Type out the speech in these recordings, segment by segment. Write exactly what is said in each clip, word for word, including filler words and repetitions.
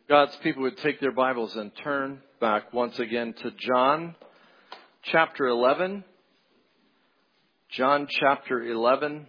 God's people would take their Bibles and turn back once again to John chapter eleven. John chapter eleven,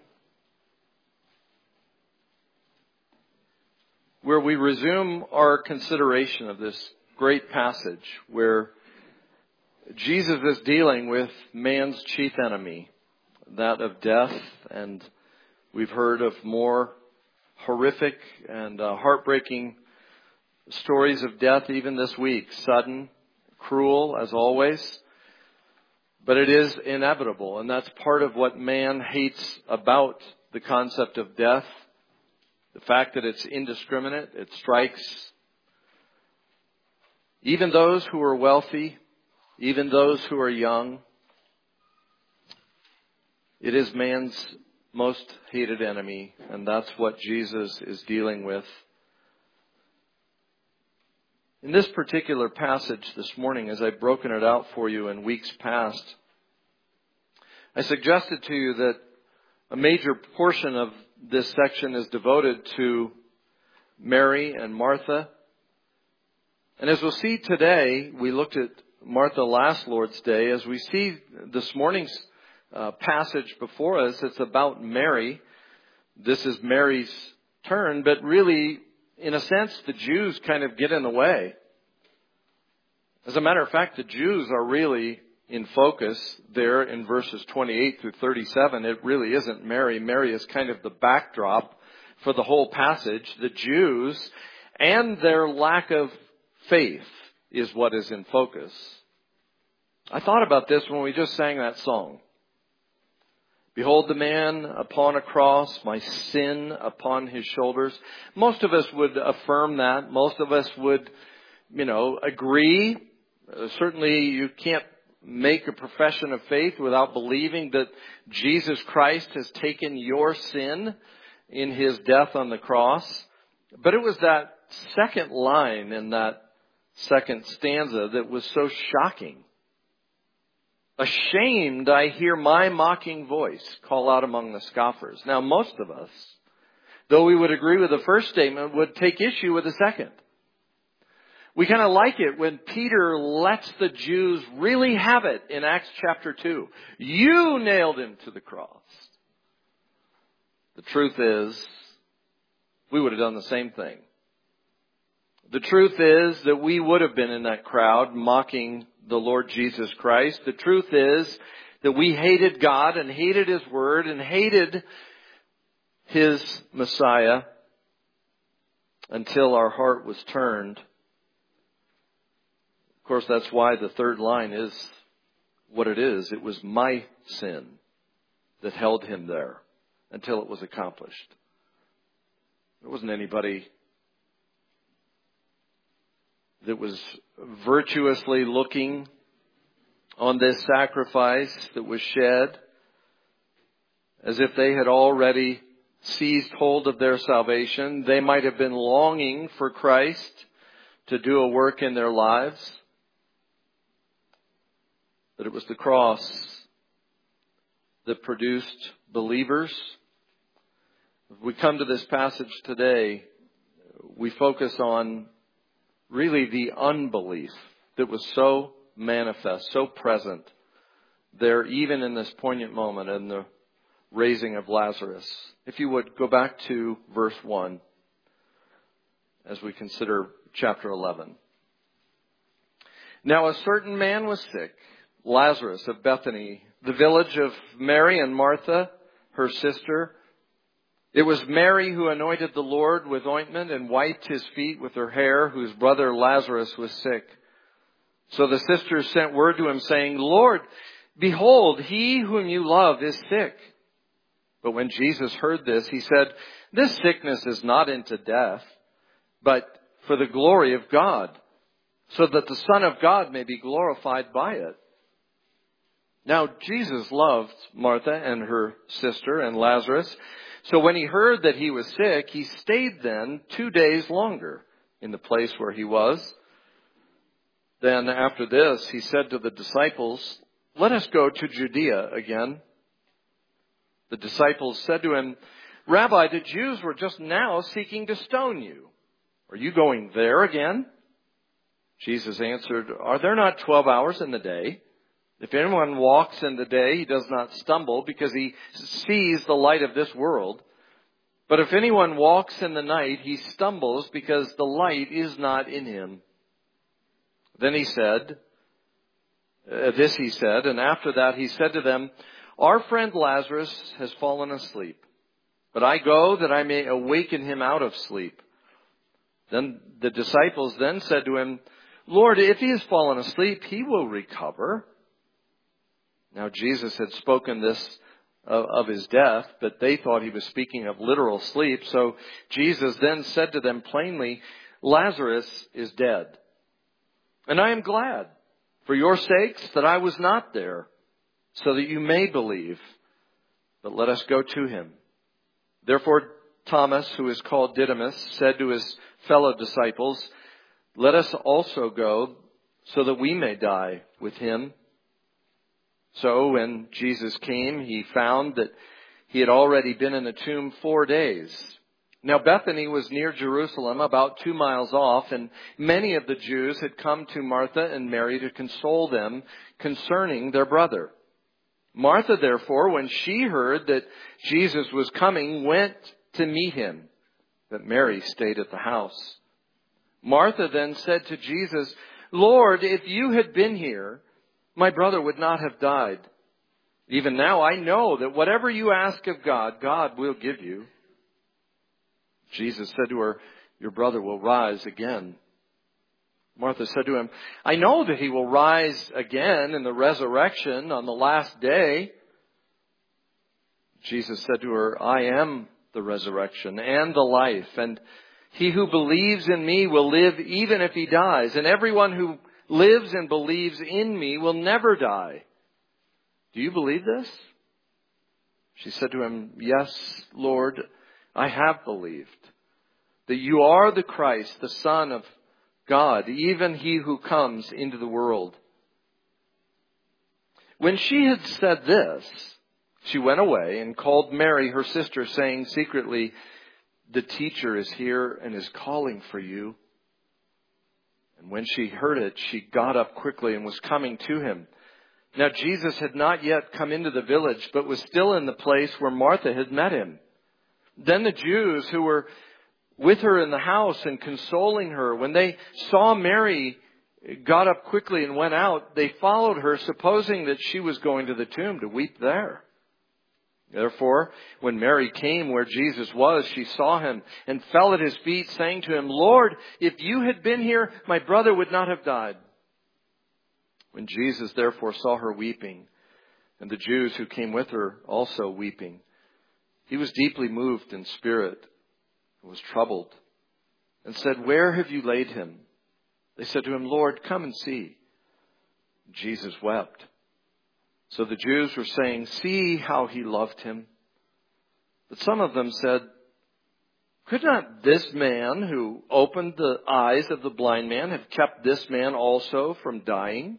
where we resume our consideration of this great passage where Jesus is dealing with man's chief enemy, that of death, and we've heard of more horrific and uh, heartbreaking stories of death even this week. Sudden, cruel as always, but it is inevitable, and that's part of what man hates about the concept of death. The fact that it's indiscriminate, it strikes even those who are wealthy, even those who are young. It is man's most hated enemy, and that's what Jesus is dealing with. In this particular passage this morning, as I've broken it out for you in weeks past, I suggested to you that a major portion of this section is devoted to Mary and Martha. And as we'll see today, we looked at Martha last Lord's Day. As we see this morning's uh, passage before us, it's about Mary. This is Mary's turn, but really, in a sense, the Jews kind of get in the way. As a matter of fact, the Jews are really in focus there in verses twenty-eight through thirty-seven. It really isn't Mary. Mary is kind of the backdrop for the whole passage. The Jews and their lack of faith is what is in focus. I thought about this when we just sang that song. Behold the man upon a cross, my sin upon his shoulders. Most of us would affirm that. Most of us would, you know, agree. Uh, certainly you can't make a profession of faith without believing that Jesus Christ has taken your sin in his death on the cross. But it was that second line in that second stanza that was so shocking. Ashamed, I hear my mocking voice call out among the scoffers. Now, most of us, though we would agree with the first statement, would take issue with the second. We kind of like it when Peter lets the Jews really have it in Acts chapter two. You nailed him to the cross. The truth is, we would have done the same thing. The truth is that we would have been in that crowd mocking the Lord Jesus Christ. The truth is that we hated God and hated His Word and hated His Messiah until our heart was turned. Of course, that's why the third line is what it is. It was my sin that held Him there until it was accomplished. It wasn't anybody that was virtuously looking on this sacrifice that was shed as if they had already seized hold of their salvation. They might have been longing for Christ to do a work in their lives. But it was the cross that produced believers. If we come to this passage today, we focus on really the unbelief that was so manifest, so present there, even in this poignant moment in the raising of Lazarus. If you would go back to verse one as we consider chapter eleven. Now a certain man was sick, Lazarus of Bethany, the village of Mary and Martha, her sister. It was Mary who anointed the Lord with ointment and wiped his feet with her hair, whose brother Lazarus was sick. So the sisters sent word to him, saying, Lord, behold, he whom you love is sick. But when Jesus heard this, he said, this sickness is not unto death, but for the glory of God, so that the Son of God may be glorified by it. Now, Jesus loved Martha and her sister and Lazarus. So when he heard that he was sick, he stayed then two days longer in the place where he was. Then after this, he said to the disciples, let us go to Judea again. The disciples said to him, Rabbi, the Jews were just now seeking to stone you, Are you going there again? Jesus answered, Are there not twelve hours in the day? If anyone walks in the day, he does not stumble because he sees the light of this world. But if anyone walks in the night, he stumbles because the light is not in him. Then he said, uh, this he said, and after that he said to them, Our friend Lazarus has fallen asleep, but I go that I may awaken him out of sleep. Then the disciples then said to him, Lord, if he has fallen asleep, he will recover. Now Jesus had spoken this of, of his death, but they thought he was speaking of literal sleep. So Jesus then said to them plainly, Lazarus is dead. And I am glad for your sakes that I was not there, so that you may believe. But let us go to him. Therefore Thomas, who is called Didymus, said to his fellow disciples, Let us also go, so that we may die with him. So when Jesus came, he found that he had already been in the tomb four days. Now Bethany was near Jerusalem, about two miles off, and many of the Jews had come to Martha and Mary to console them concerning their brother. Martha, therefore, when she heard that Jesus was coming, went to meet him, but Mary stayed at the house. Martha then said to Jesus, Lord, if you had been here, my brother would not have died. Even now I know that whatever you ask of God, God will give you. Jesus said to her, Your brother will rise again. Martha said to him, I know that he will rise again in the resurrection on the last day. Jesus said to her, I am the resurrection and the life, and he who believes in me will live even if he dies, and everyone who lives and believes in me will never die. Do you believe this? She said to him, Yes, Lord, I have believed that you are the Christ, the Son of God, even he who comes into the world. When she had said this, she went away and called Mary, her sister, saying secretly, The teacher is here and is calling for you. And when she heard it, she got up quickly and was coming to him. Now Jesus had not yet come into the village, but was still in the place where Martha had met him. Then the Jews who were with her in the house and consoling her, when they saw Mary got up quickly and went out, they followed her, supposing that she was going to the tomb to weep there. Therefore, when Mary came where Jesus was, she saw him and fell at his feet, saying to him, Lord, if you had been here, my brother would not have died. When Jesus therefore saw her weeping, and the Jews who came with her also weeping, he was deeply moved in spirit and was troubled, and said, Where have you laid him? They said to him, Lord, come and see. Jesus wept. So the Jews were saying, See how he loved him. But some of them said, Could not this man who opened the eyes of the blind man have kept this man also from dying?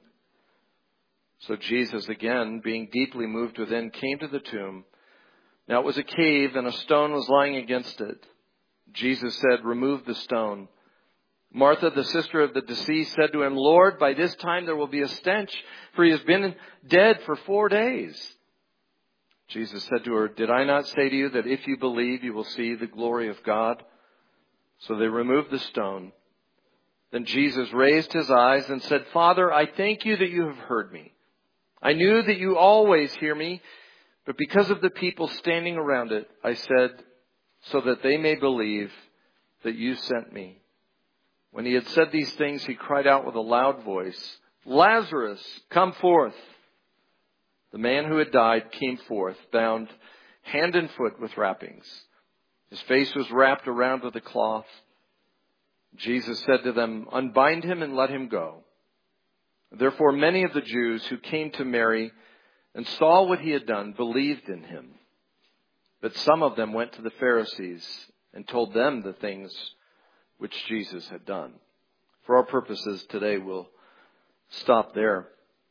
So Jesus, again, being deeply moved within, came to the tomb. Now it was a cave, and a stone was lying against it. Jesus said, Remove the stone. Martha, the sister of the deceased, said to him, Lord, by this time there will be a stench, for he has been dead for four days. Jesus said to her, Did I not say to you that if you believe, you will see the glory of God? So they removed the stone. Then Jesus raised his eyes and said, Father, I thank you that you have heard me. I knew that you always hear me, but because of the people standing around it, I said, so that they may believe that you sent me. When he had said these things, he cried out with a loud voice, Lazarus, come forth. The man who had died came forth, bound hand and foot with wrappings. His face was wrapped around with a cloth. Jesus said to them, Unbind him and let him go. Therefore many of the Jews who came to Mary and saw what he had done believed in him. But some of them went to the Pharisees and told them the things which Jesus had done. For our purposes today, we'll stop there.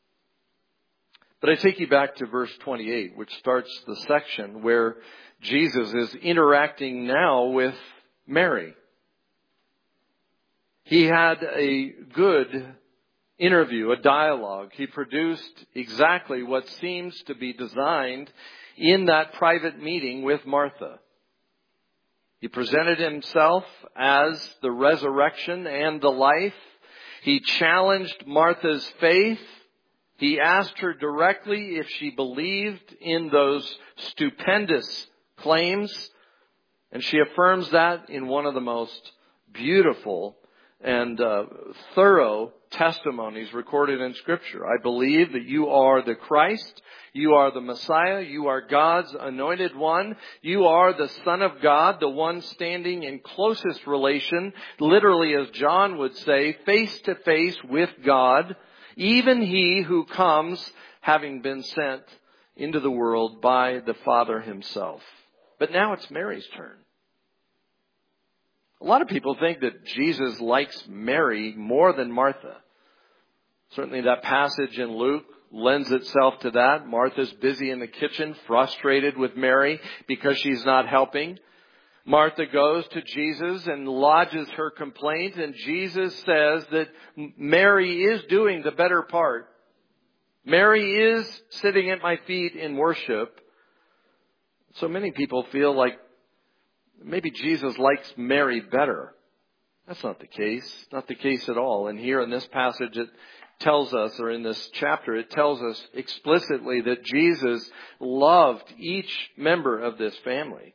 But I take you back to verse twenty-eight, which starts the section where Jesus is interacting now with Mary. He had a good interview, a dialogue. He produced exactly what seems to be designed in that private meeting with Martha. He presented himself as the resurrection and the life. He challenged Martha's faith. He asked her directly if she believed in those stupendous claims. And she affirms that in one of the most beautiful and uh, thorough testimonies recorded in Scripture. I believe that you are the Christ. You are the Messiah. You are God's anointed one. You are the Son of God, the one standing in closest relation, literally as John would say, face to face with God, even he who comes having been sent into the world by the Father himself. But now it's Mary's turn. A lot of people think that Jesus likes Mary more than Martha. Certainly that passage in Luke lends itself to that. Martha's busy in the kitchen, frustrated with Mary because she's not helping. Martha goes to Jesus and lodges her complaint, and Jesus says that Mary is doing the better part. Mary is sitting at my feet in worship. So many people feel like maybe Jesus likes Mary better. That's not the case. Not the case at all. And here in this passage it tells us, or in this chapter, it tells us explicitly that Jesus loved each member of this family.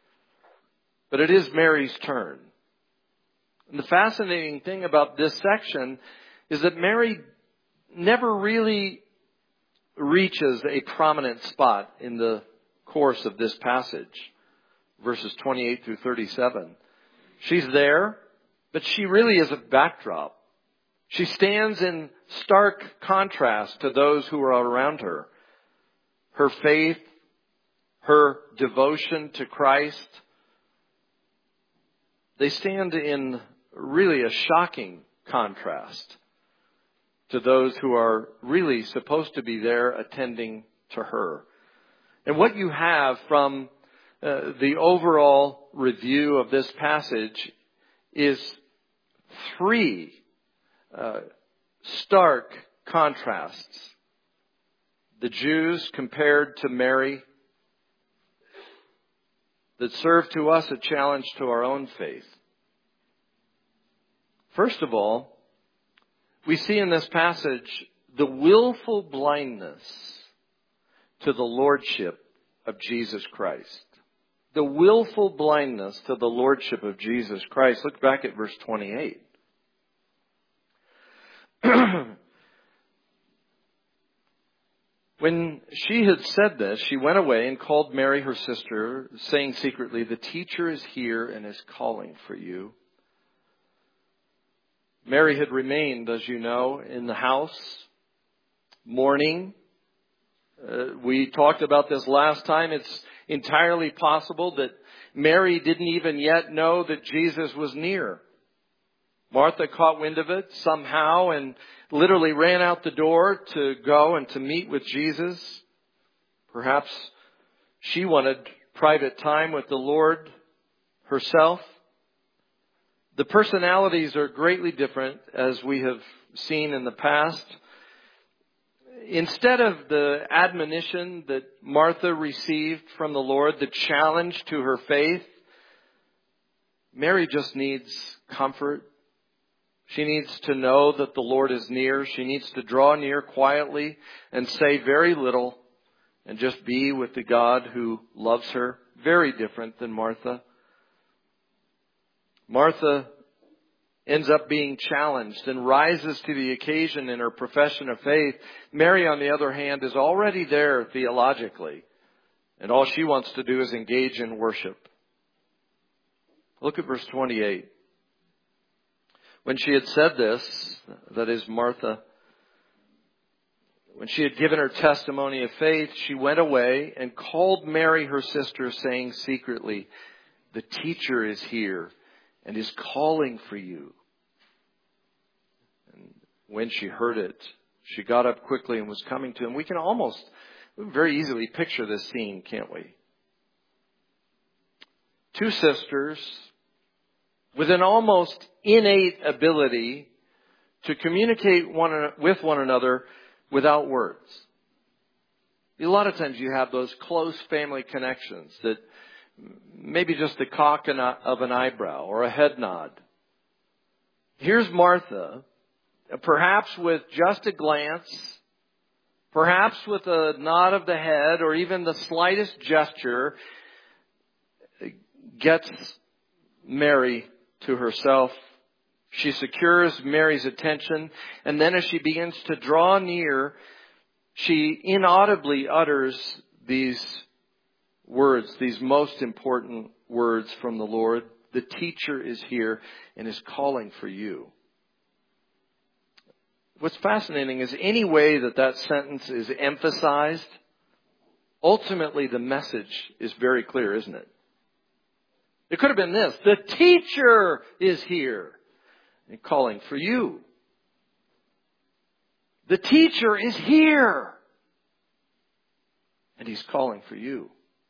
But it is Mary's turn. And the fascinating thing about this section is that Mary never really reaches a prominent spot in the course of this passage. Verses twenty-eight through thirty-seven. She's there, but she really is a backdrop. She stands in stark contrast to those who are around her. Her faith, her devotion to Christ, they stand in really a shocking contrast to those who are really supposed to be there attending to her. And what you have from Uh, the overall review of this passage is three uh, stark contrasts. The Jews compared to Mary that serve to us a challenge to our own faith. First of all, we see in this passage the willful blindness to the lordship of Jesus Christ. The willful blindness to the lordship of Jesus Christ. Look back at verse twenty-eight. When she had said this, she went away and called Mary, her sister, saying secretly, "The teacher is here and is calling for you." Mary had remained, as you know, in the house, mourning. Uh, we talked about this last time. It's entirely possible that Mary didn't even yet know that Jesus was near. Martha caught wind of it somehow and literally ran out the door to go and to meet with Jesus. Perhaps she wanted private time with the Lord herself. The personalities are greatly different, as we have seen in the past. Instead of the admonition that Martha received from the Lord, the challenge to her faith, Mary just needs comfort. She needs to know that the Lord is near. She needs to draw near quietly and say very little and just be with the God who loves her. Very different than Martha. Martha ends up being challenged and rises to the occasion in her profession of faith. Mary, on the other hand, is already there theologically. And all she wants to do is engage in worship. Look at verse twenty-eight. When she had said this, that is Martha, when she had given her testimony of faith, she went away and called Mary, her sister, saying secretly, "The teacher is here and is calling for you." And when she heard it, she got up quickly and was coming to him. We can almost very easily picture this scene, can't we? Two sisters with an almost innate ability to communicate one, with one another without words. A lot of times you have those close family connections that maybe just the cock of an eyebrow or a head nod. Here's Martha, perhaps with just a glance, perhaps with a nod of the head or even the slightest gesture, gets Mary to herself. She secures Mary's attention, and then as she begins to draw near, she inaudibly utters these words, these most important words from the Lord. The teacher is here and is calling for you. What's fascinating is any way that that sentence is emphasized, ultimately the message is very clear, isn't it? It could have been this: the teacher is here and calling for you. The teacher is here and he's calling for you.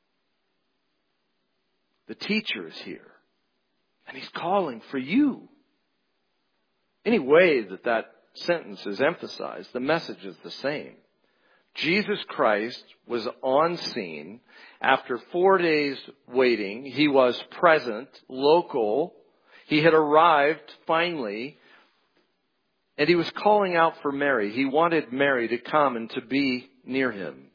The teacher is here and he's calling for you. Any way that that sentence is emphasized, the message is the same. Jesus Christ was on scene after four days waiting. He was present, local. He had arrived finally, and he was calling out for Mary. He wanted Mary to come and to be near him.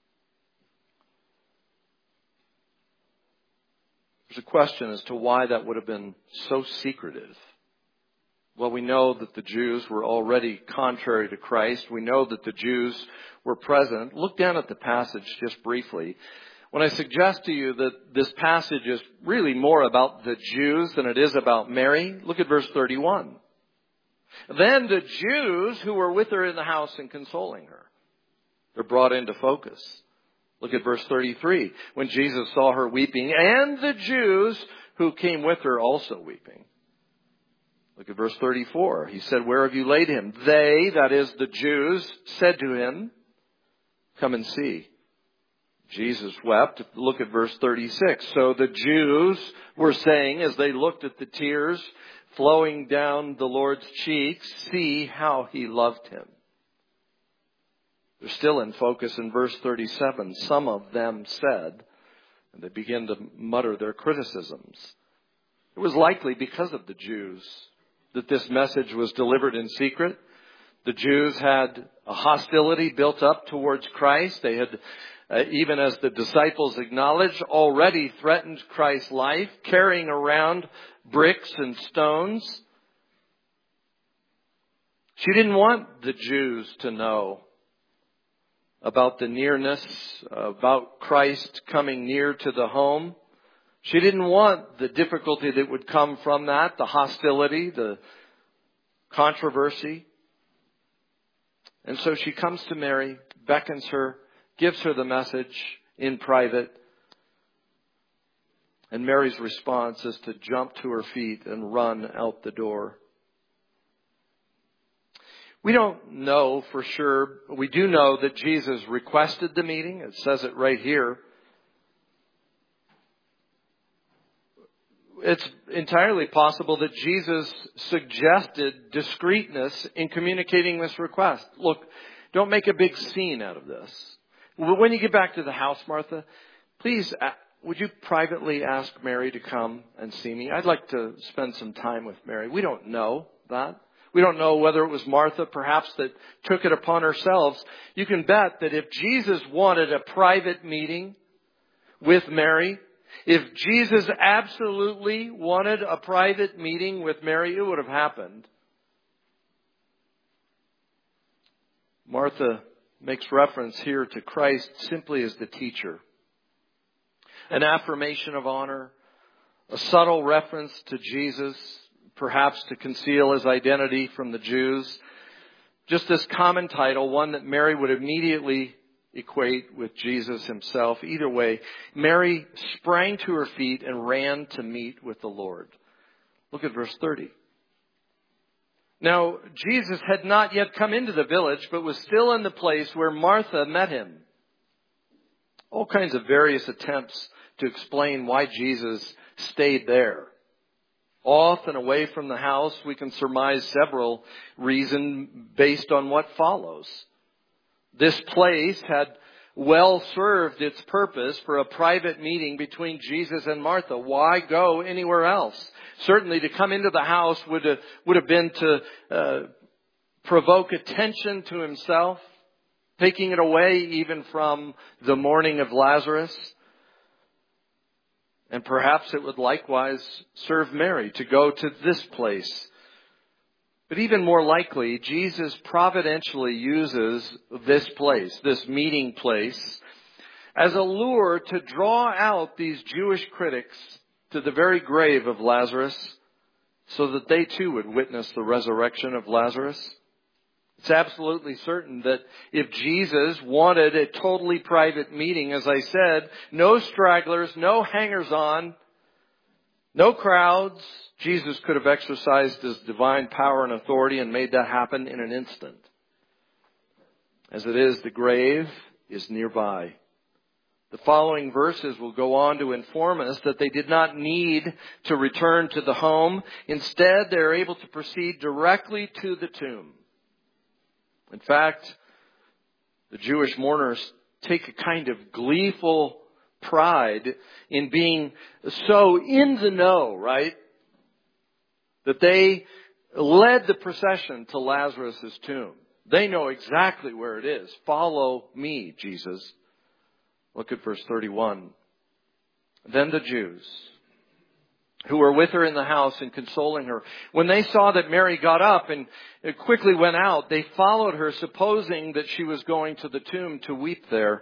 There's a question as to why that would have been so secretive. Well, we know that the Jews were already contrary to Christ. We know that the Jews were present. Look down at the passage just briefly. When I suggest to you that this passage is really more about the Jews than it is about Mary, look at verse thirty-one. Then the Jews who were with her in the house and consoling her, they're brought into focus. Look at verse thirty-three. When Jesus saw her weeping, and the Jews who came with her also weeping. Look at verse thirty-four. He said, "Where have you laid him?" They, that is the Jews, said to him, "Come and see." Jesus wept. Look at verse thirty-six. So the Jews were saying, as they looked at the tears flowing down the Lord's cheeks, "See how he loved him." They're still in focus in verse thirty-seven. Some of them said, and they begin to mutter their criticisms. It was likely because of the Jews that this message was delivered in secret. The Jews had a hostility built up towards Christ. They had, uh, even as the disciples acknowledged, already threatened Christ's life, carrying around bricks and stones. She didn't want the Jews to know about the nearness, about Christ coming near to the home. She didn't want the difficulty that would come from that, the hostility, the controversy. And so she comes to Mary, beckons her, gives her the message in private. And Mary's response is to jump to her feet and run out the door. We don't know for sure. We do know that Jesus requested the meeting. It says it right here. It's entirely possible that Jesus suggested discreetness in communicating this request. Look, don't make a big scene out of this. When you get back to the house, Martha, please, would you privately ask Mary to come and see me? I'd like to spend some time with Mary. We don't know that. We don't know whether it was Martha, perhaps, that took it upon herself. You can bet that if Jesus wanted a private meeting with Mary, if Jesus absolutely wanted a private meeting with Mary, it would have happened. Martha makes reference here to Christ simply as the teacher. An affirmation of honor, a subtle reference to Jesus, perhaps to conceal his identity from the Jews. Just this common title, one that Mary would immediately equate with Jesus himself. Either way, Mary sprang to her feet and ran to meet with the Lord. Look at verse thirty. Now, Jesus had not yet come into the village, but was still in the place where Martha met him. All kinds of various attempts to explain why Jesus stayed there. off and away from the house, we can surmise several reasons based on what follows. This place had well served its purpose for a private meeting between Jesus and Martha. Why go anywhere else? Certainly to come into the house would have, would have been to uh, provoke attention to himself, taking it away even from the mourning of Lazarus. And perhaps it would likewise serve Mary to go to this place. But even more likely, Jesus providentially uses this place, this meeting place, as a lure to draw out these Jewish critics to the very grave of Lazarus so that they too would witness the resurrection of Lazarus. It's absolutely certain that if Jesus wanted a totally private meeting, as I said, no stragglers, no hangers-on, no crowds, Jesus could have exercised his divine power and authority and made that happen in an instant. As it is, the grave is nearby. The following verses will go on to inform us that they did not need to return to the home. Instead, they are able to proceed directly to the tomb. In fact, the Jewish mourners take a kind of gleeful pride in being so in the know, right? That they led the procession to Lazarus' tomb. They know exactly where it is. Follow me, Jesus. Look at verse thirty-one. Then the Jews who were with her in the house and consoling her, when they saw that Mary got up and quickly went out, they followed her, supposing that she was going to the tomb to weep there.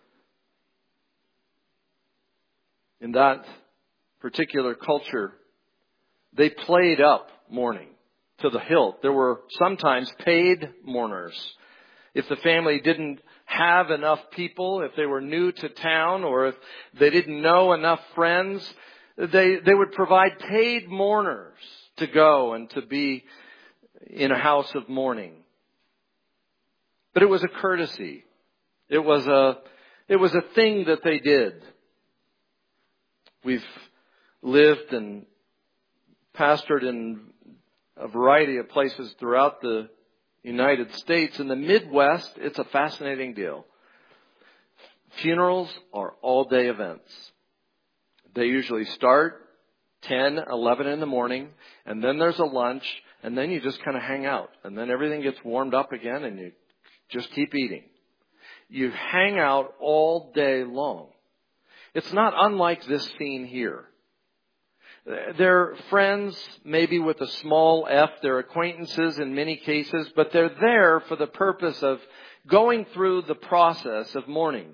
In that particular culture, they played up mourning to the hilt. There were sometimes paid mourners. If the family didn't have enough people, if they were new to town, or if they didn't know enough friends, they, they would provide paid mourners to go and to be in a house of mourning. But it was a courtesy. It was a, it was a thing that they did. We've lived and pastored in a variety of places throughout the United States. In the Midwest, it's a fascinating deal. Funerals are all-day events. They usually start ten, eleven in the morning, and then there's a lunch, and then you just kind of hang out. And then everything gets warmed up again, and you just keep eating. You hang out all day long. It's not unlike this scene here. They're friends, maybe with a small f. They're acquaintances in many cases, but they're there for the purpose of going through the process of mourning.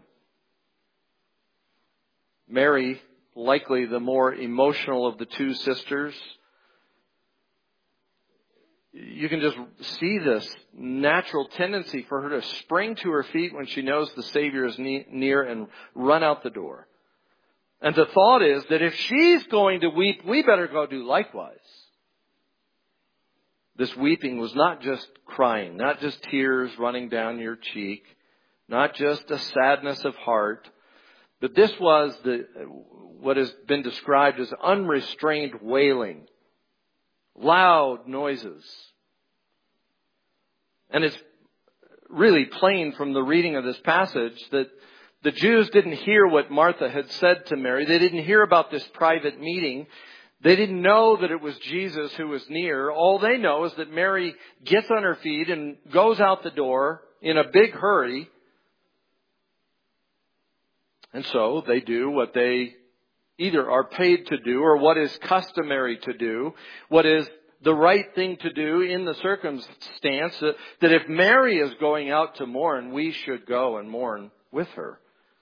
Mary, likely the more emotional of the two sisters, you can just see this natural tendency for her to spring to her feet when she knows the Savior is near and run out the door. And the thought is that if she's going to weep, we better go do likewise. This weeping was not just crying, not just tears running down your cheek, not just a sadness of heart, but this was the what has been described as unrestrained wailing, loud noises. And it's really plain from the reading of this passage that the Jews didn't hear what Martha had said to Mary. They didn't hear about this private meeting. They didn't know that it was Jesus who was near. All they know is that Mary gets on her feet and goes out the door in a big hurry. And so they do what they either are paid to do or what is customary to do, what is the right thing to do in the circumstance, that if Mary is going out to mourn, we should go and mourn with her.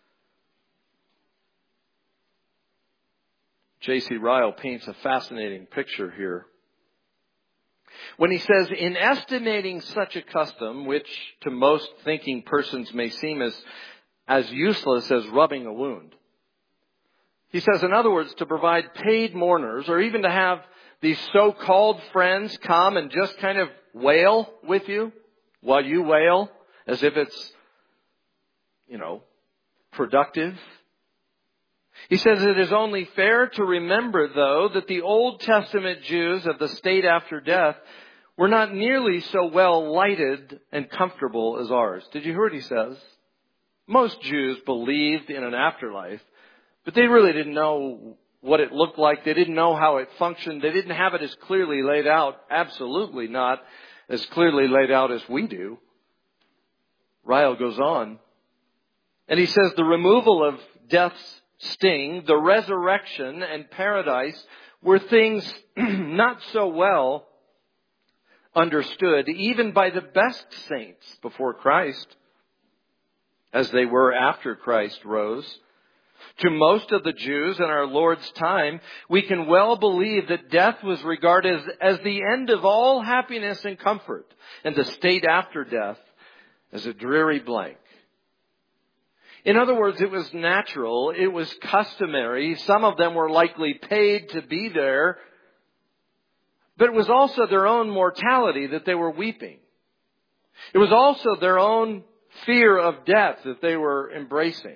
J C Ryle paints a fascinating picture here. When he says, in estimating such a custom, which to most thinking persons may seem as, as useless as rubbing a wound. He says, in other words, to provide paid mourners, or even to have these so-called friends come and just kind of wail with you while you wail, as if it's, you know, productive. He says it is only fair to remember, though, that the Old Testament Jews of the state after death were not nearly so well lighted and comfortable as ours. Did you hear what he says? Most Jews believed in an afterlife, but they really didn't know what it looked like. They didn't know how it functioned. They didn't have it as clearly laid out. Absolutely not as clearly laid out as we do. Ryle goes on, and he says the removal of death's sting, the resurrection and paradise were things not so well understood even by the best saints before Christ as they were after Christ rose. To most of the Jews in our Lord's time, we can well believe that death was regarded as the end of all happiness and comfort, and the state after death as a dreary blank. In other words, it was natural, it was customary. Some of them were likely paid to be there, but it was also their own mortality that they were weeping. It was also their own fear of death that they were embracing.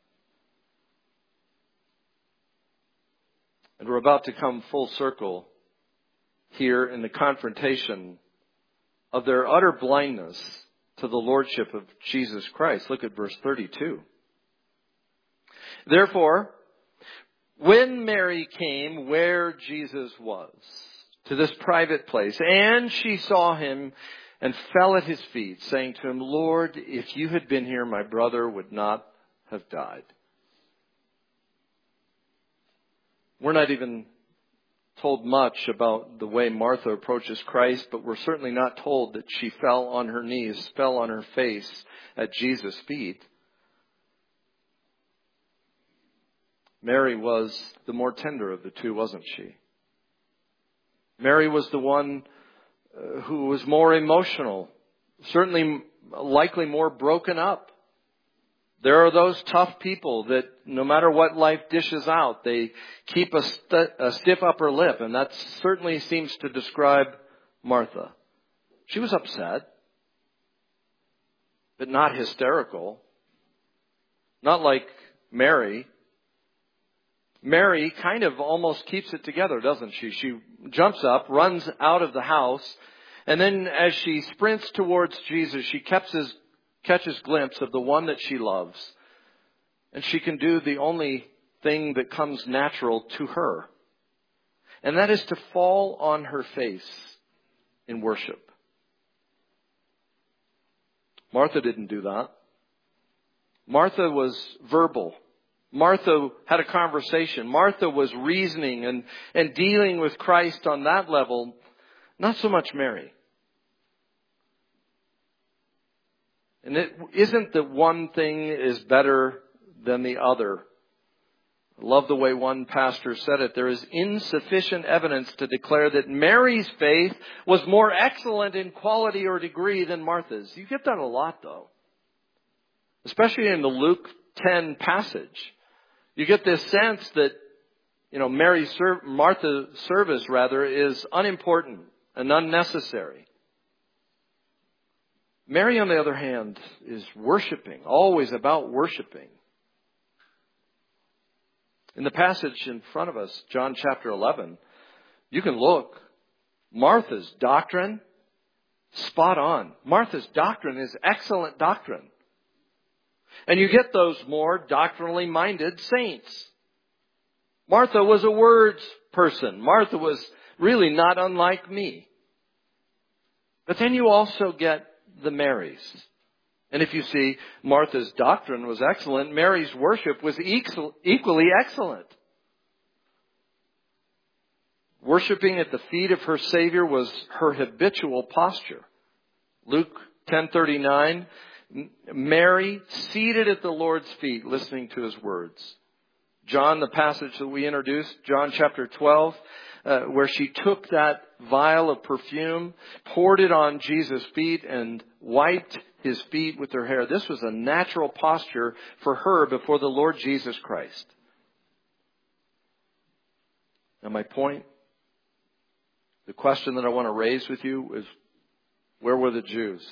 And we're about to come full circle here in the confrontation of their utter blindness to the lordship of Jesus Christ. Look at verse thirty-two. Therefore, when Mary came where Jesus was, to this private place, and she saw him and fell at his feet, saying to him, Lord, if you had been here, my brother would not have died. We're not even told much about the way Martha approaches Christ, but we're certainly not told that she fell on her knees, fell on her face at Jesus' feet. Mary was the more tender of the two, wasn't she? Mary was the one uh, who was more emotional, certainly likely more broken up. There are those tough people that no matter what life dishes out, they keep a, st- a stiff upper lip, and that certainly seems to describe Martha. She was upset, but not hysterical. Not like Mary. Mary kind of almost keeps it together, doesn't she? She jumps up, runs out of the house, and then as she sprints towards Jesus, she catches, catches glimpse of the one that she loves. And she can do the only thing that comes natural to her. And that is to fall on her face in worship. Martha didn't do that. Martha was verbal. Martha had a conversation. Martha was reasoning and, and dealing with Christ on that level. Not so much Mary. And it isn't that one thing is better than the other. I love the way one pastor said it. There is insufficient evidence to declare that Mary's faith was more excellent in quality or degree than Martha's. You get that a lot, though. Especially in the Luke ten passage. You get this sense that, you know, Mary's, Martha's service, rather, is unimportant and unnecessary. Mary, on the other hand, is worshiping, always about worshiping. In the passage in front of us, John chapter eleven, you can look. Martha's doctrine, spot on. Martha's doctrine is excellent doctrine. And you get those more doctrinally minded saints. Martha was a words person. Martha was really not unlike me. But then you also get the Marys. And if you see, Martha's doctrine was excellent, Mary's worship was equally excellent. Worshipping at the feet of her Savior was her habitual posture. Luke ten thirty-nine, Mary seated at the Lord's feet, listening to his words. John, the passage that we introduced, John chapter twelve, uh, where she took that vial of perfume, poured it on Jesus' feet, and wiped his feet with her hair. This was a natural posture for her before the Lord Jesus Christ. Now my point, the question that I want to raise with you is, where were the Jews?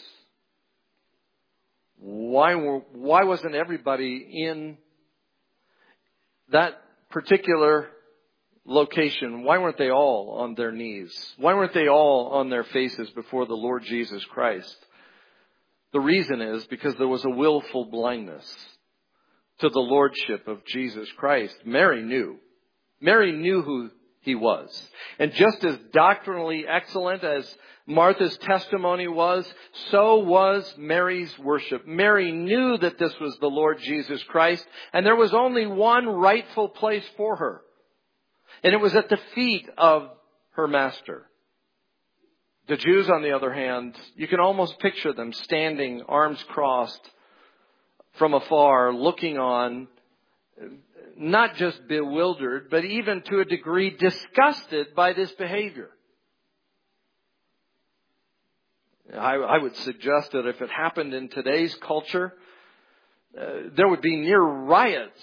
Why were, why wasn't everybody in that particular location, why weren't they all on their knees? Why weren't they all on their faces before the Lord Jesus Christ? The reason is because there was a willful blindness to the lordship of Jesus Christ. Mary knew. Mary knew who he was. And just as doctrinally excellent as Martha's testimony was, so was Mary's worship. Mary knew that this was the Lord Jesus Christ, and there was only one rightful place for her. And it was at the feet of her master. The Jews, on the other hand, you can almost picture them standing, arms crossed, from afar, looking on, not just bewildered, but even to a degree disgusted by this behavior. I, I would suggest that if it happened in today's culture, uh, there would be near riots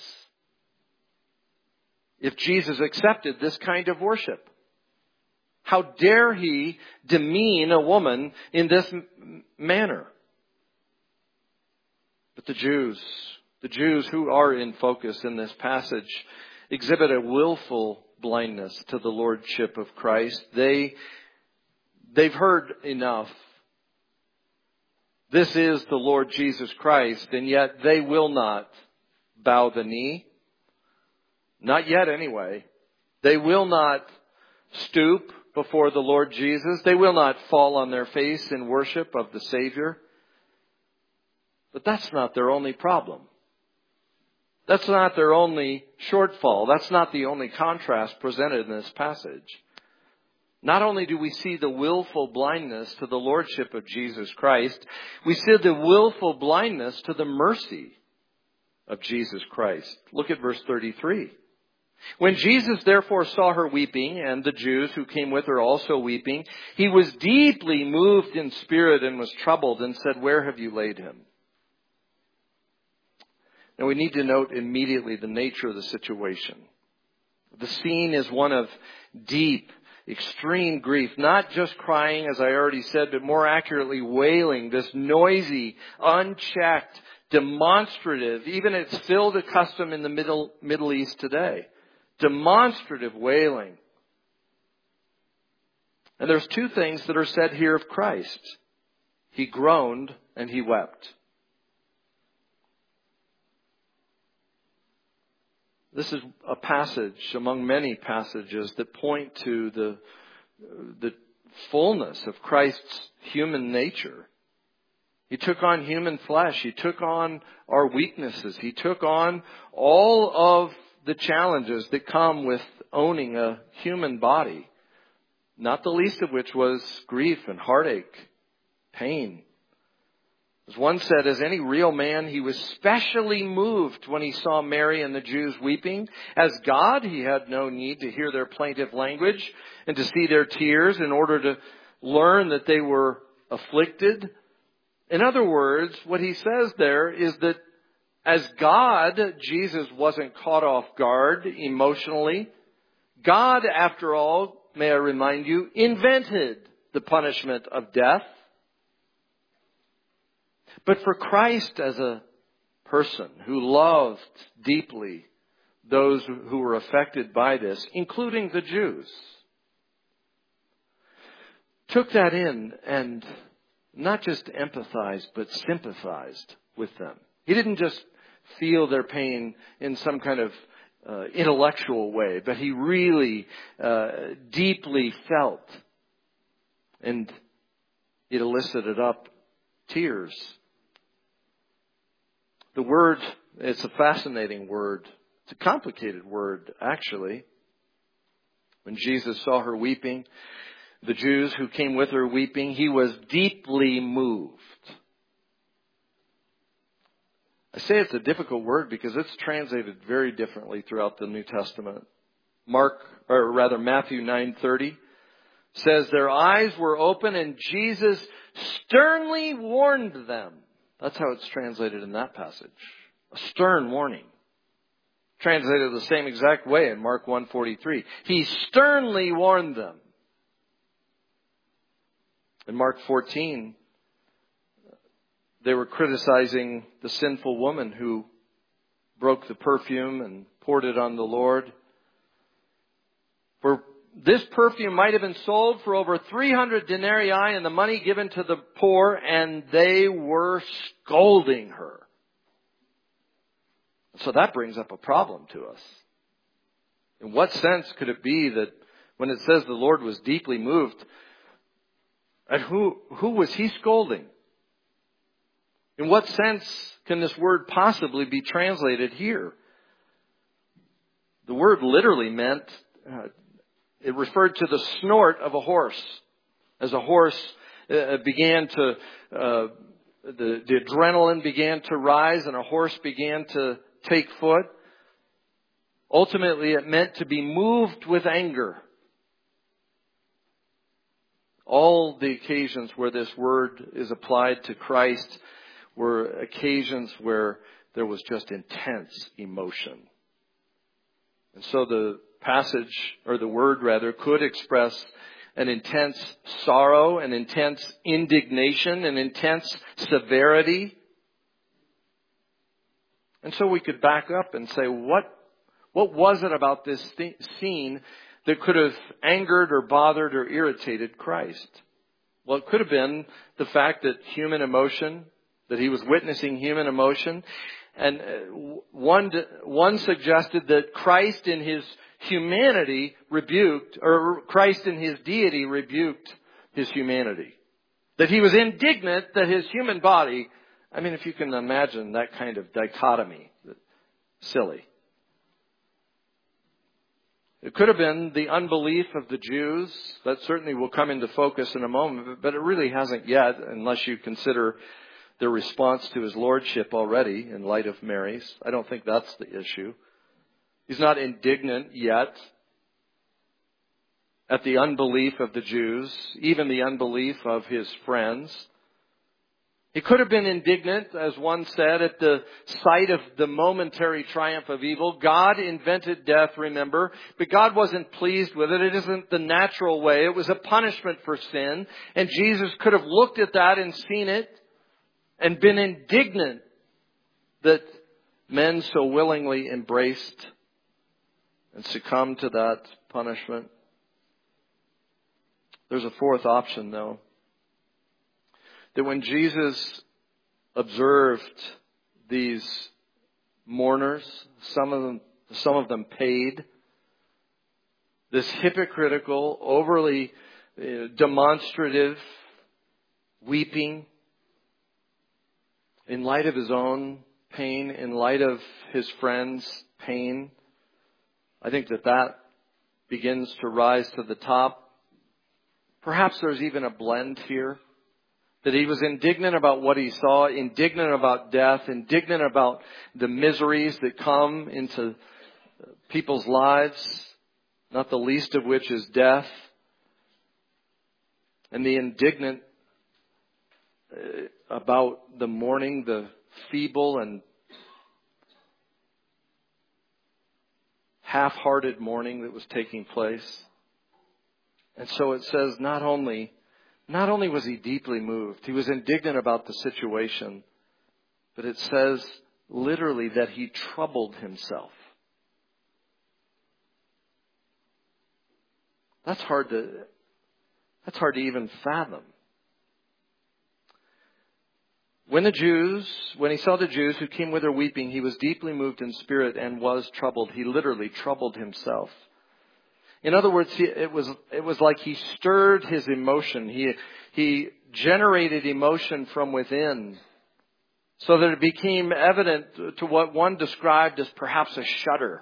if Jesus accepted this kind of worship. How dare he demean a woman in this m- manner? But the Jews, the Jews who are in focus in this passage, exhibit a willful blindness to the lordship of Christ. They, they've heard enough. This is the Lord Jesus Christ, and yet they will not bow the knee. Not yet anyway. They will not stoop before the Lord Jesus. They will not fall on their face in worship of the Savior. But that's not their only problem. That's not their only shortfall. That's not the only contrast presented in this passage. Not only do we see the willful blindness to the lordship of Jesus Christ, we see the willful blindness to the mercy of Jesus Christ. Look at verse thirty-three. When Jesus therefore saw her weeping, and the Jews who came with her also weeping, he was deeply moved in spirit and was troubled and said, "Where have you laid him?" Now we need to note immediately the nature of the situation. The scene is one of deep, extreme grief, not just crying, as I already said, but more accurately wailing, this noisy, unchecked, demonstrative, even it's still the custom in the Middle, Middle East today, demonstrative wailing. And there's two things that are said here of Christ. He groaned and he wept. This is a passage among many passages that point to the, the fullness of Christ's human nature. He took on human flesh. He took on our weaknesses. He took on all of the challenges that come with owning a human body, not the least of which was grief and heartache, pain. As one said, as any real man, he was specially moved when he saw Mary and the Jews weeping. As God, he had no need to hear their plaintive language and to see their tears in order to learn that they were afflicted. In other words, what he says there is that as God, Jesus wasn't caught off guard emotionally. God, after all, may I remind you, invented the punishment of death. But for Christ as a person who loved deeply those who were affected by this, including the Jews, took that in and not just empathized, but sympathized with them. He didn't just feel their pain in some kind of uh, intellectual way, but he really uh, deeply felt, and it elicited up tears. The word, it's a fascinating word. It's a complicated word, actually. When Jesus saw her weeping, the Jews who came with her weeping, he was deeply moved. I say it's a difficult word because it's translated very differently throughout the New Testament. Mark, or rather Matthew nine thirty says their eyes were open and Jesus sternly warned them. That's how it's translated in that passage. A stern warning. Translated the same exact way in Mark one forty-three. He sternly warned them. In Mark fourteen, they were criticizing the sinful woman who broke the perfume and poured it on the Lord. For this perfume might have been sold for over three hundred denarii and the money given to the poor, and they were scolding her. So that brings up a problem to us. In what sense could it be that when it says the Lord was deeply moved, and who, who was he scolding? In what sense can this word possibly be translated here? The word literally meant, uh, it referred to the snort of a horse. As a horse uh, began to, uh, the, the adrenaline began to rise and a horse began to take foot. Ultimately, it meant to be moved with anger. All the occasions where this word is applied to Christ were occasions where there was just intense emotion. And so the passage, or the word rather, could express an intense sorrow, an intense indignation, an intense severity. And so we could back up and say, what, what was it about this th- scene that could have angered or bothered or irritated Christ? Well, it could have been the fact that human emotion, that he was witnessing human emotion. And one, one suggested that Christ in his humanity rebuked, or Christ in his deity rebuked his humanity. That he was indignant that his human body, I mean, if you can imagine that kind of dichotomy, silly. It could have been the unbelief of the Jews. That certainly will come into focus in a moment, but it really hasn't yet, unless you consider their response to his lordship already in light of Mary's. I don't think that's the issue. He's not indignant yet at the unbelief of the Jews, even the unbelief of his friends. He could have been indignant, as one said, at the sight of the momentary triumph of evil. God invented death, remember, but God wasn't pleased with it. It isn't the natural way. It was a punishment for sin. And Jesus could have looked at that and seen it and been indignant that men so willingly embraced and succumbed to that punishment. There's a fourth option, though. That when Jesus observed these mourners, some of them, some of them paid, this hypocritical, overly uh, demonstrative weeping, in light of his own pain, in light of his friends' pain, I think that that begins to rise to the top. Perhaps there's even a blend here. That he was indignant about what he saw, indignant about death, indignant about the miseries that come into people's lives, not the least of which is death. And the indignant about the mourning, the feeble and half-hearted mourning that was taking place. And so it says not only Not only was he deeply moved, he was indignant about the situation, but it says literally that he troubled himself. That's hard to, that's hard to even fathom. When the Jews, when he saw the Jews who came with her weeping, he was deeply moved in spirit and was troubled. He literally troubled himself. In other words, he, it was it was like he stirred his emotion. He he generated emotion from within, so that it became evident to what one described as perhaps a shudder.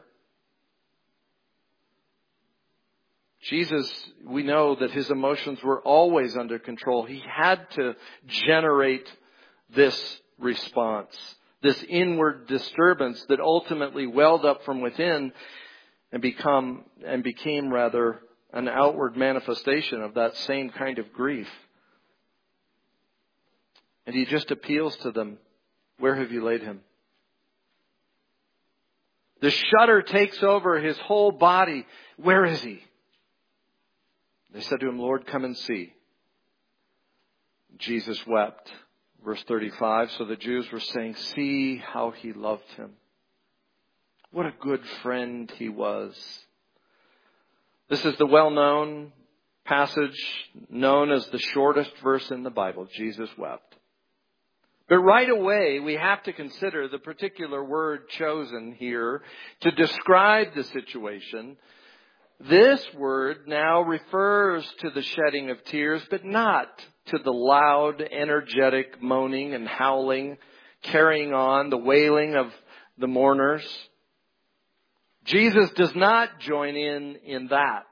Jesus, we know that his emotions were always under control. He had to generate this response, this inward disturbance that ultimately welled up from within and become and became rather an outward manifestation of that same kind of grief. And he just appeals to them, where have you laid him? The shudder takes over his whole body. Where is he? They said to him, Lord, come and see. Jesus wept. Verse thirty-five, so the Jews were saying, see how he loved him. What a good friend he was. This is the well-known passage known as the shortest verse in the Bible. Jesus wept. But right away, we have to consider the particular word chosen here to describe the situation. This word now refers to the shedding of tears, but not to the loud, energetic moaning and howling, carrying on, the wailing of the mourners. Jesus does not join in in that,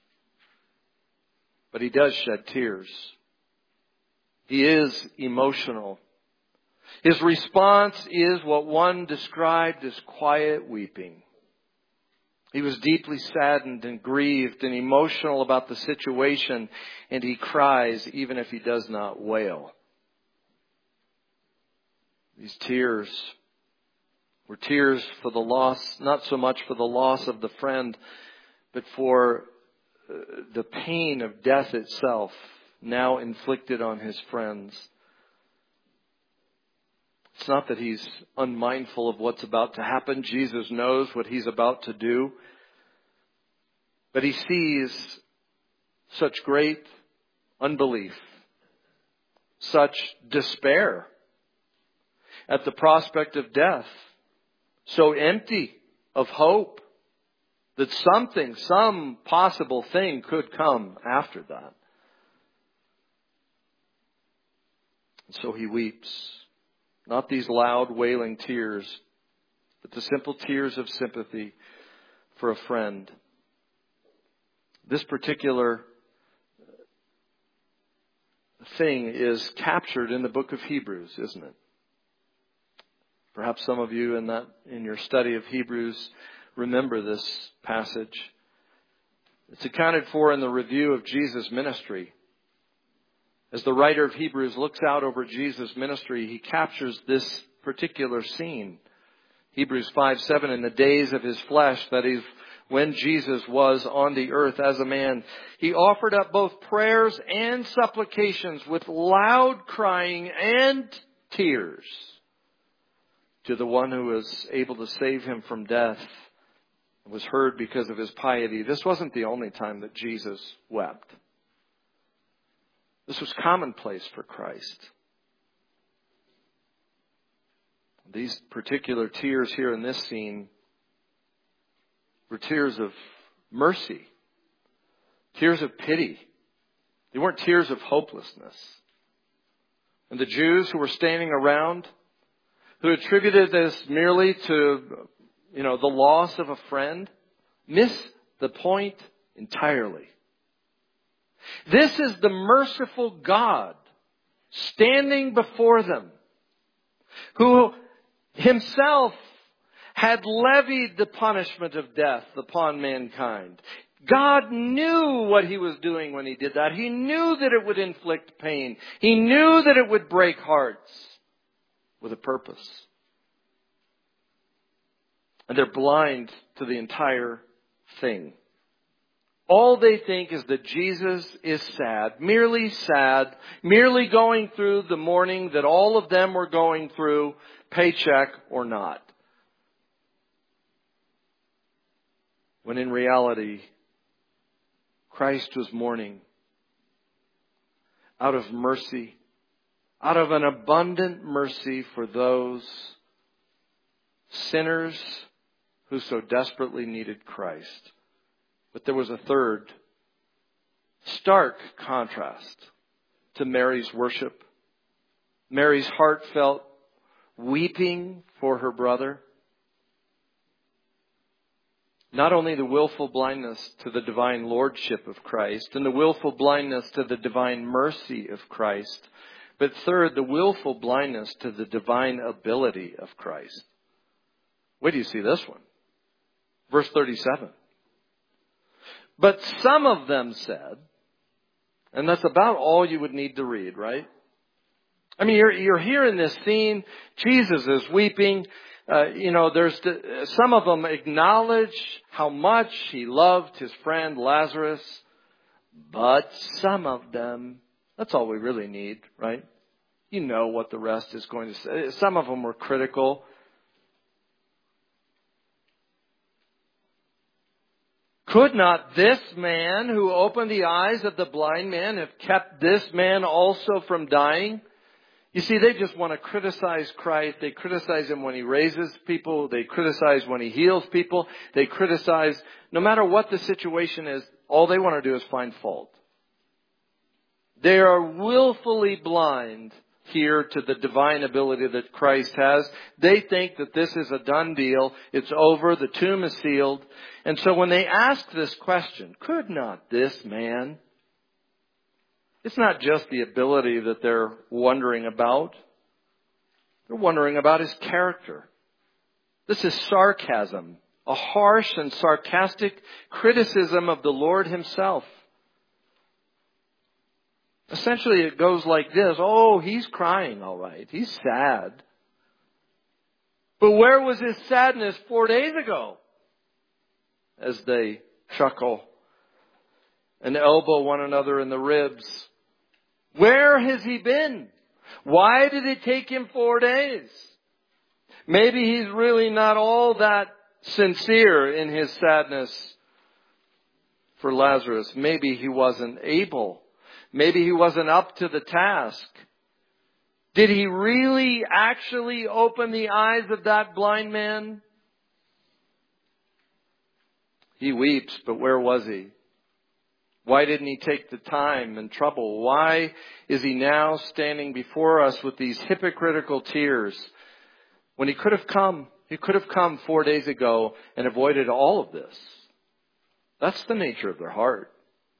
but he does shed tears. He is emotional. His response is what one described as quiet weeping. He was deeply saddened and grieved and emotional about the situation, and he cries even if he does not wail. These tears were tears for the loss, not so much for the loss of the friend, but for the pain of death itself, now inflicted on his friends. It's not that he's unmindful of what's about to happen. Jesus knows what he's about to do. But he sees such great unbelief, such despair at the prospect of death, so empty of hope that something, some possible thing could come after that. And so he weeps. Not these loud wailing tears, but the simple tears of sympathy for a friend. This particular thing is captured in the book of Hebrews, isn't it? Perhaps some of you in that in your study of Hebrews remember this passage. It's accounted for in the review of Jesus' ministry. As the writer of Hebrews looks out over Jesus' ministry, he captures this particular scene. Hebrews five seven, in the days of his flesh, that is, when Jesus was on the earth as a man, he offered up both prayers and supplications with loud crying and tears to the one who was able to save him from death. It was heard because of his piety. This wasn't the only time that Jesus wept. This was commonplace for Christ. These particular tears here in this scene were tears of mercy, tears of pity. They weren't tears of hopelessness. And the Jews who were standing around, who attributed this merely to, you know, the loss of a friend, miss the point entirely. This is the merciful God standing before them, who himself had levied the punishment of death upon mankind. God knew what he was doing when he did that. He knew that it would inflict pain. He knew that it would break hearts with a purpose. And they're blind to the entire thing. All they think is that Jesus is sad, merely sad, merely going through the mourning that all of them were going through, paycheck or not. When in reality, Christ was mourning out of mercy, out of an abundant mercy for those sinners who so desperately needed Christ. But there was a third stark contrast to Mary's worship. Mary's heartfelt weeping for her brother. Not only the willful blindness to the divine lordship of Christ and the willful blindness to the divine mercy of Christ, but third, the willful blindness to the divine ability of Christ. Where do you see this one? Verse thirty-seven. But some of them said, and that's about all you would need to read, right? I mean, you're, you're hearing this scene. Jesus is weeping. Uh, you know, there's the, some of them acknowledge how much he loved his friend Lazarus. But some of them, that's all we really need, right? You know what the rest is going to say. Some of them were critical. Could not this man who opened the eyes of the blind man have kept this man also from dying? You see, they just want to criticize Christ. They criticize Him when He raises people. They criticize when He heals people. They criticize, no matter what the situation is, all they want to do is find fault. They are willfully blind here to the divine ability that Christ has. They think that this is a done deal. It's over. The tomb is sealed. And so when they ask this question, could not this man? It's not just the ability that they're wondering about. They're wondering about His character. This is sarcasm, a harsh and sarcastic criticism of the Lord Himself. Essentially, it goes like this. Oh, he's crying, all right. He's sad. But where was his sadness four days ago? As they chuckle and elbow one another in the ribs. Where has he been? Why did it take him four days? Maybe he's really not all that sincere in his sadness for Lazarus. Maybe he wasn't able. Maybe he wasn't up to the task. Did he really actually open the eyes of that blind man? He weeps, but where was he? Why didn't he take the time and trouble? Why is he now standing before us with these hypocritical tears when he could have come? He could have come four days ago and avoided all of this. That's the nature of their heart.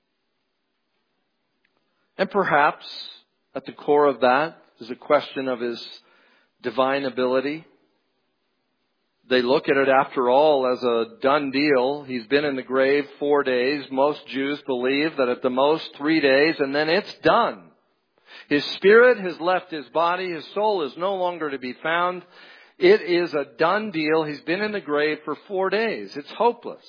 And perhaps at the core of that is a question of His divine ability. They look at it, after all, as a done deal. He's been in the grave four days. Most Jews believe that at the most three days, and then it's done. His spirit has left his body. His soul is no longer to be found. It is a done deal. He's been in the grave for four days. It's hopeless.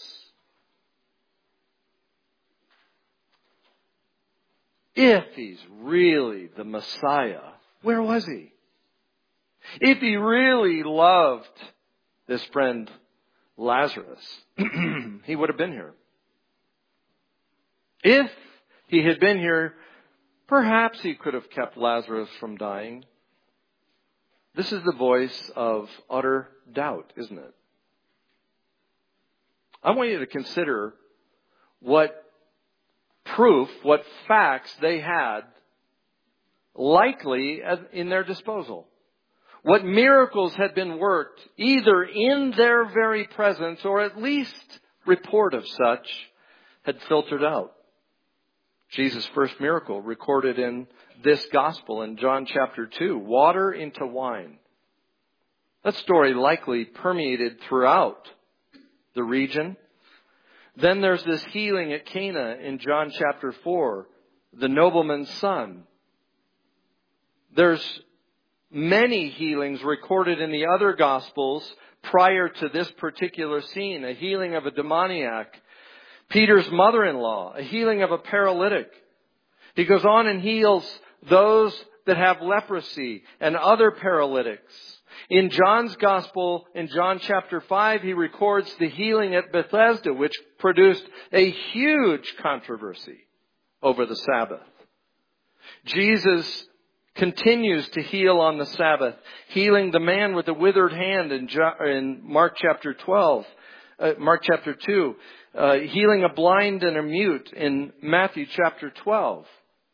If he's really the Messiah, where was he? If he really loved this friend Lazarus, he would have been here. If he had been here, perhaps he could have kept Lazarus from dying. This is the voice of utter doubt, isn't it? I want you to consider what proof, what facts they had likely in their disposal. What miracles had been worked either in their very presence or at least report of such had filtered out. Jesus' first miracle recorded in this gospel in John chapter two, water into wine. That story likely permeated throughout the region. Then there's this healing at Cana in John chapter four, the nobleman's son. There's many healings recorded in the other Gospels prior to this particular scene. A healing of a demoniac. Peter's mother-in-law. A healing of a paralytic. He goes on and heals those that have leprosy and other paralytics. In John's Gospel, in John chapter five, he records the healing at Bethesda, which produced a huge controversy over the Sabbath. Jesus continues to heal on the Sabbath, healing the man with the withered hand in, jo- in Mark chapter twelve, uh, Mark chapter two, uh, healing a blind and a mute in Matthew chapter twelve.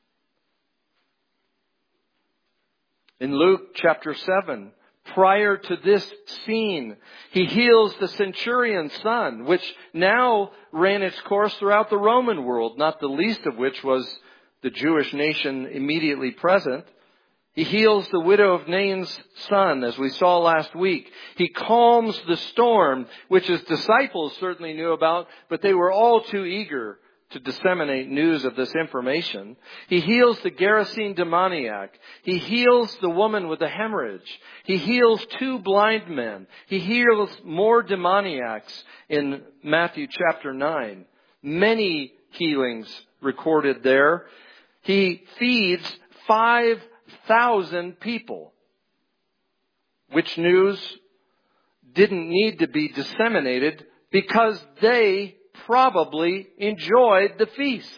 In Luke chapter seven, prior to this scene, he heals the centurion's son, which now ran its course throughout the Roman world, not the least of which was the Jewish nation immediately present. He heals the widow of Nain's son, as we saw last week. He calms the storm, which his disciples certainly knew about, but they were all too eager to disseminate news of this information. He heals the Gerasene demoniac. He heals the woman with the hemorrhage. He heals two blind men. He heals more demoniacs in Matthew chapter nine. Many healings recorded there. He feeds five thousand people, which news didn't need to be disseminated because they probably enjoyed the feast.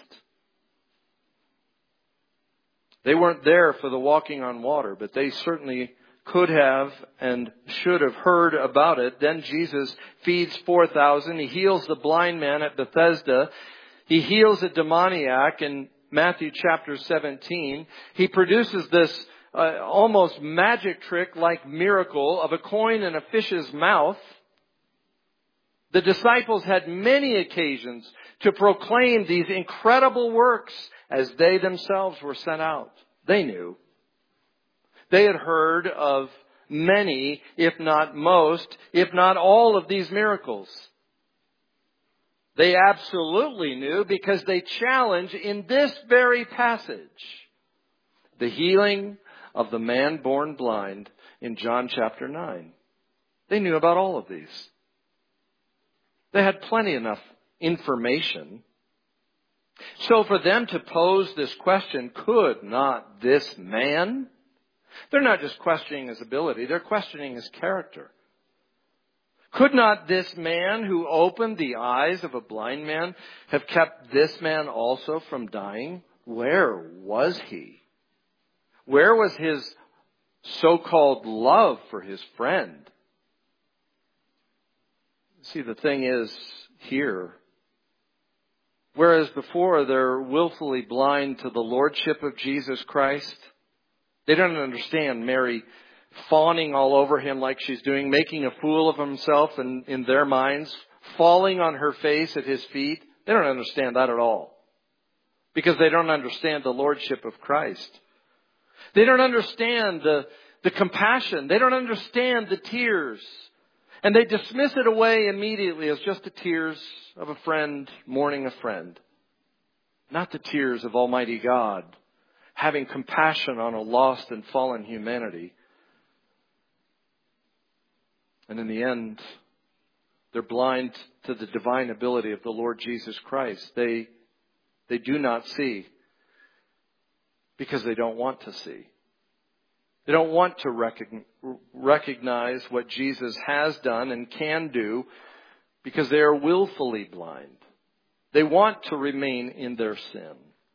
They weren't there for the walking on water, but they certainly could have and should have heard about it. Then Jesus feeds four thousand. He heals the blind man at Bethesda. He heals a demoniac in Matthew chapter seventeen. He produces this uh, almost magic trick-like miracle of a coin in a fish's mouth. The disciples had many occasions to proclaim these incredible works as they themselves were sent out. They knew. They had heard of many, if not most, if not all of these miracles. They absolutely knew because they challenge in this very passage the healing of the man born blind in John chapter nine. They knew about all of these. They had plenty enough information. So for them to pose this question, could not this man? They're not just questioning his ability, they're questioning his character. Could not this man who opened the eyes of a blind man have kept this man also from dying? Where was he? Where was his so-called love for his friend? See, the thing is here, whereas before they're willfully blind to the lordship of Jesus Christ, they don't understand Mary fawning all over him like she's doing, making a fool of himself in, in their minds, falling on her face at his feet. They don't understand that at all because they don't understand the lordship of Christ. They don't understand the, the compassion. They don't understand the tears. And they dismiss it away immediately as just the tears of a friend mourning a friend. Not the tears of Almighty God having compassion on a lost and fallen humanity. And in the end, they're blind to the divine ability of the Lord Jesus Christ. They, they do not see because they don't want to see. They don't want to recognize what Jesus has done and can do because they are willfully blind. They want to remain in their sin.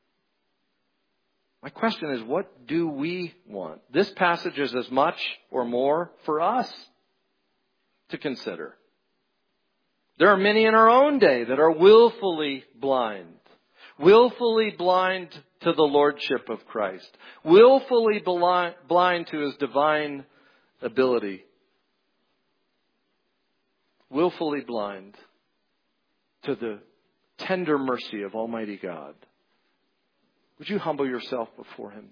My question is, what do we want? This passage is as much or more for us to consider. There are many in our own day that are willfully blind. Willfully blind to the lordship of Christ. Willfully blind, blind to his divine ability. Willfully blind to the tender mercy of Almighty God. Would you humble yourself before him?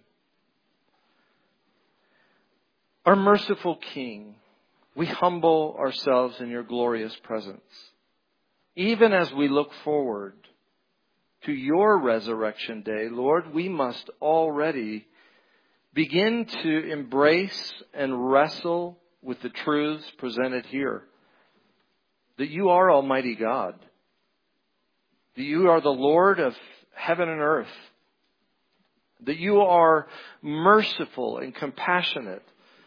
Our merciful King, we humble ourselves in your glorious presence. Even as we look forward to your resurrection day, Lord, we must already begin to embrace and wrestle with the truths presented here. That you are Almighty God. That you are the Lord of heaven and earth. That you are merciful and compassionate.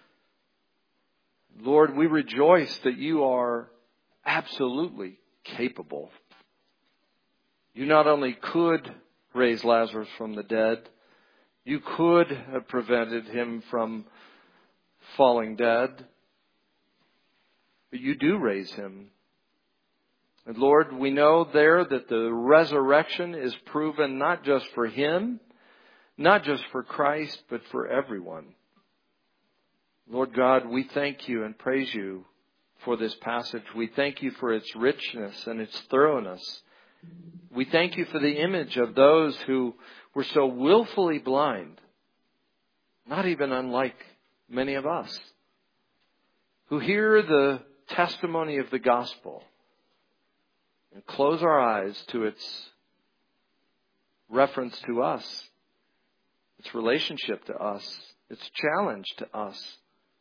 Lord, we rejoice that you are absolutely capable. You not only could raise Lazarus from the dead, you could have prevented him from falling dead, but you do raise him. And Lord, we know there that the resurrection is proven not just for him, not just for Christ, but for everyone. Lord God, we thank you and praise you for this passage. We thank you for its richness and its thoroughness. We thank you for the image of those who were so willfully blind, not even unlike many of us, who hear the testimony of the gospel and close our eyes to its reference to us, its relationship to us, its challenge to us.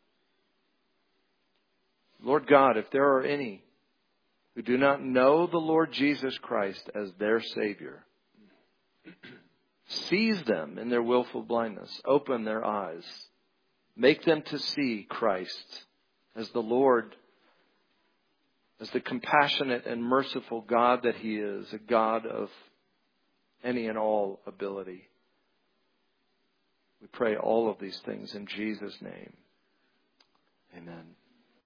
Lord God, if there are any who do not know the Lord Jesus Christ as their Savior, seize them in their willful blindness. Open their eyes. Make them to see Christ as the Lord as the compassionate and merciful God that He is, a God of any and all ability. We pray all of these things in Jesus' name.